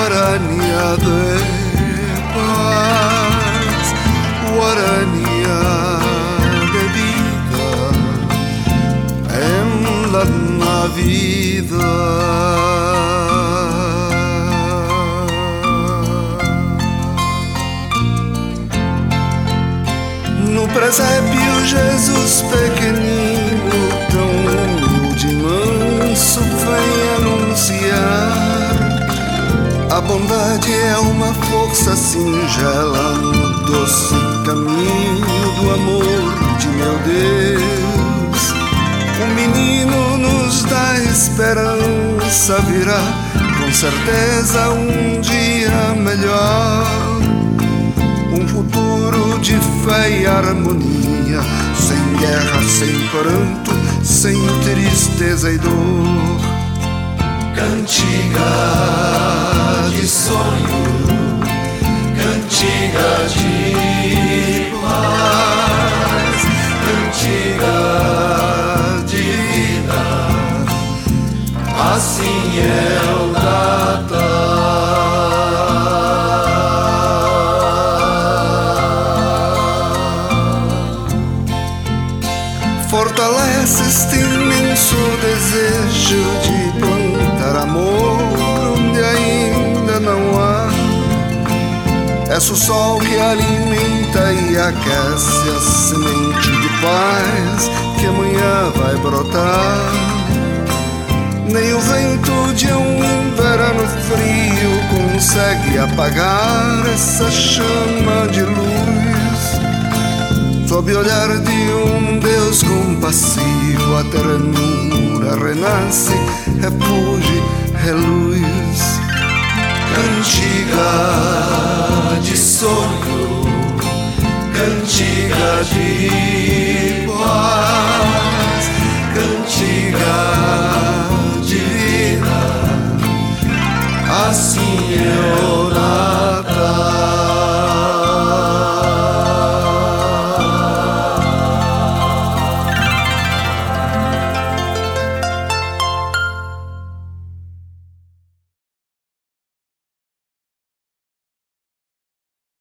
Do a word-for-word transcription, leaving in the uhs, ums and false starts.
guarania de paz, guarania de vida en la Navidad. No presépio Jesus pequenino, tão humilde e manso, vem anunciar: a bondade é uma força singela no doce caminho do amor de meu Deus. O menino nos dá esperança, virá com certeza um dia melhor, um futuro de fé e harmonia, sem guerra, sem pranto, sem tristeza e dor. Cantiga de sonho, cantiga de paz, cantiga de vida, assim é o Natal. Fortalece este imenso desejo de plantar amor onde ainda não há. És o sol que alimenta e aquece a semente de paz que amanhã vai brotar. Nem o vento de um inverno frio consegue apagar essa chama de luz. Sob o olhar de um Deus compassivo, a ternura renasce, refulge, reluz. Cantiga de sonho, cantiga de